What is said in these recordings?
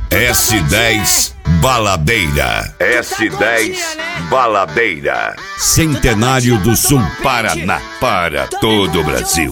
S10 Baladeira. S10 Baladeira. Centenário do Sul, Paraná, para todo o Brasil.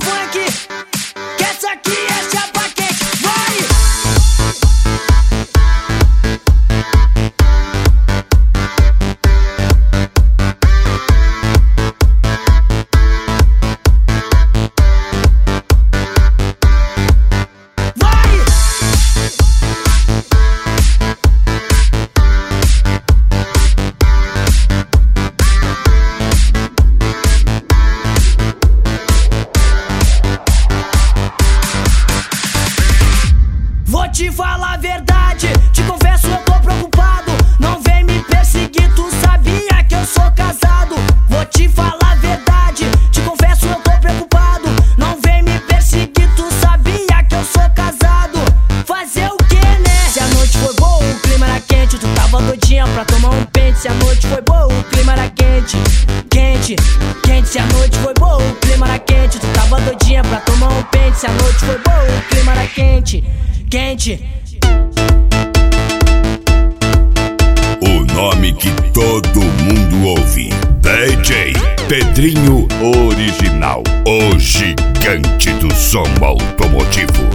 Te falar a verdade, te confesso eu tô preocupado. Não vem me perseguir, tu sabia que eu sou casado. Vou te falar a verdade, te confesso eu tô preocupado. Não vem me perseguir, tu sabia que eu sou casado. Fazer o que, né? Se a noite foi boa, o clima era quente, tu tava doidinha pra tomar um pente. Se a noite foi boa, o clima era quente, quente, quente. Se a noite foi boa, o clima era quente, tu tava doidinha pra tomar um pente. Se a noite foi boa, o clima era quente, quente. O nome que todo mundo ouve: DJ Pedrinho Original, o gigante do som automotivo.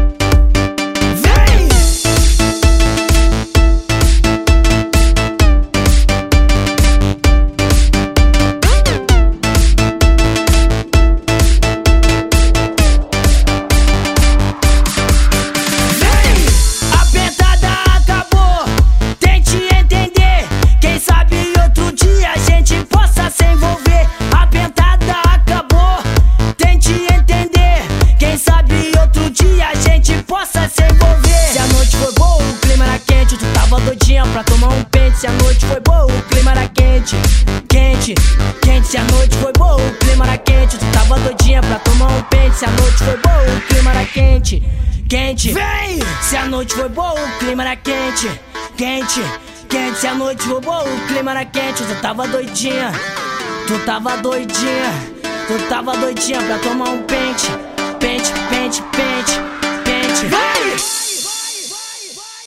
Pra tomar um pente, se a noite foi boa, o clima era quente, quente, quente. Se a noite foi boa, o clima era quente, tu tava doidinha pra tomar um pente. Se a noite foi boa, o clima era quente, quente. Vem! Se a noite foi boa, o clima era quente, quente, quente. Se a noite foi boa, o clima era quente, tu tava doidinha, tu tava doidinha, tu tava doidinha pra tomar um pente, pente, pente, pente, pente. Vem!